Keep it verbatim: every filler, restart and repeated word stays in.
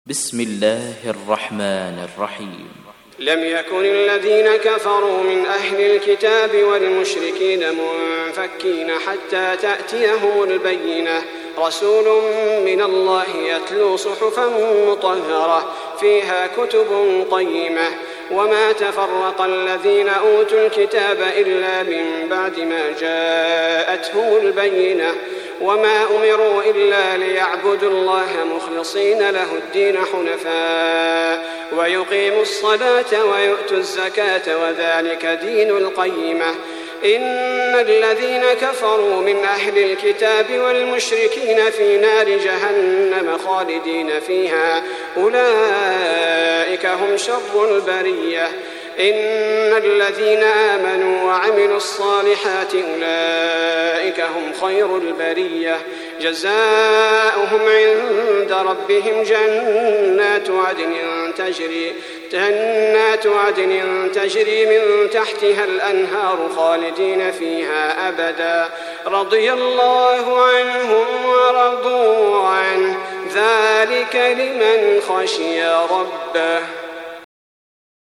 بسم الله الرحمن الرحيم. لم يكن الذين كفروا من أهل الكتاب والمشركين منفكين حتى تأتيهم البينة رسول من الله يتلو صحفا مطهرة فيها كتب قيمة وما تفرق الذين أوتوا الكتاب إلا من بعد ما جاءتهم البينة وما أمروا إلا ليعبدوا الله مخلصين له الدين حنفاء ويقيموا الصلاة ويؤتوا الزكاة وذلك دين القيمة. إن الذين كفروا من أهل الكتاب والمشركين في نار جهنم خالدين فيها أولئك هم شر البرية. إن الذين آمنوا وعملوا الصالحات أولئك هم خير البرية جزاؤهم عند ربهم جنات عدن تجري جنات عدن تجري من تحتها الأنهار خالدين فيها أبدا رضي الله عنهم ورضوا عنه ذلك لمن خشي ربه.